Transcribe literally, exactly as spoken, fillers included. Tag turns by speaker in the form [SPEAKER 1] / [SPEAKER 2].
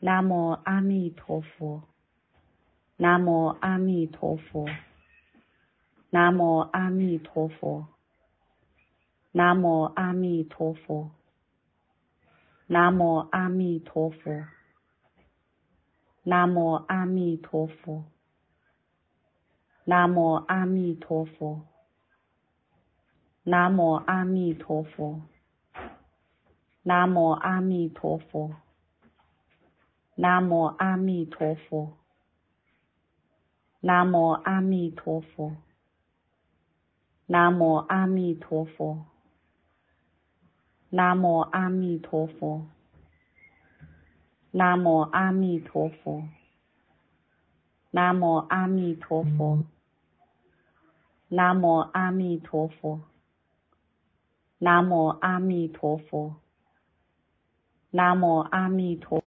[SPEAKER 1] 南无阿弥陀佛，南无阿弥陀佛，南无阿弥陀佛，南无阿弥陀佛，南无阿弥陀佛，南无阿弥陀佛，南无阿弥陀佛，南无阿弥陀佛，南无阿弥陀佛，南无阿弥陀佛，南无阿弥陀佛，南无阿弥陀佛，南无阿弥陀佛，南无阿弥陀佛，南无阿弥陀佛，南无阿弥陀佛，南无阿弥陀佛，南无阿弥陀佛。